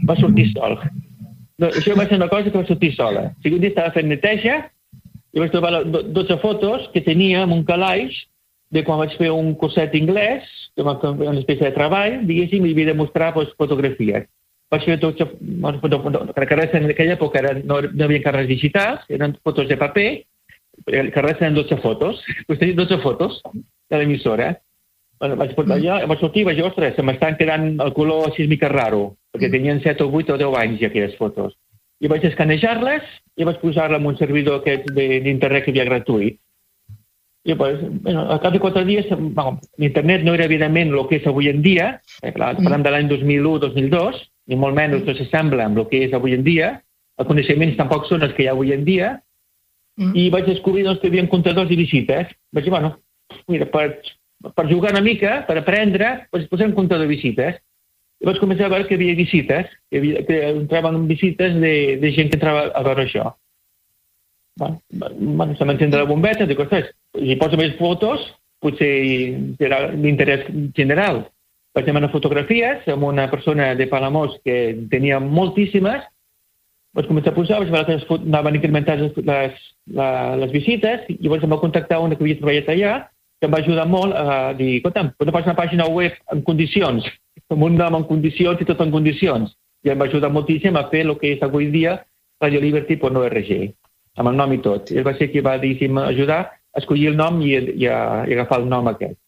va sortir sol. No, això va ser una cosa que va sortir sola. O sigui, un dia estava fent neteja i vaig trobar 12 fotos que tenia en un calaix de quan vaig fer un curset d'inglès, una espècie de treball, diguéssim, i havia de mostrar fotografies. Vaig fer tots, en aquella època no hi havia carrers digitals, eren fotos de paper, carrers eren 12 fotos, doncs tenia 12 fotos de l'emissora. Vaig portar allà, vaig sortir i vaig dir, ostres, se m'estan quedant el color així mica raro, perquè tenien 7 o 8 o 10 anys ja aquelles fotos. I vaig escanejar-les i vaig posar-les en un servidor d'internet que hi havia gratuït. I pues, al cap de 4 dies, l'internet no era evidentment el que és avui en dia, parlem de l'any 2001-2002, ni molt menys no s'assembla amb el que és avui en dia, els coneixements tampoc són els que hi ha avui en dia, i vaig descobrir que hi havia comptadors de visites. Vaig dir, mira, per jugar una mica, per aprendre, vaig posar un comptador de visites. I vaig començar a veure que hi havia visites, que entraven visites de gent que entrava a veure això. Se m'encendre la bombeta, dic, ostres, si poso més fotos, potser serà d'interès general. Vaig demanar fotografies amb una persona de Palamós que tenia moltíssimes, vaig començar a posar, vaig veure que anaven incrementant les visites, i llavors em va contactar una que havia treballat allà, que em va ajudar molt a dir, escolta'm, pots fer una pàgina web en condicions, amb un nom en condicions i tot en condicions. I em va ajudar moltíssim a fer el que és avui dia radioliberty.org, amb el nom i tot. Ell va ser qui va ajudar a escollir el nom i a agafar el nom aquest.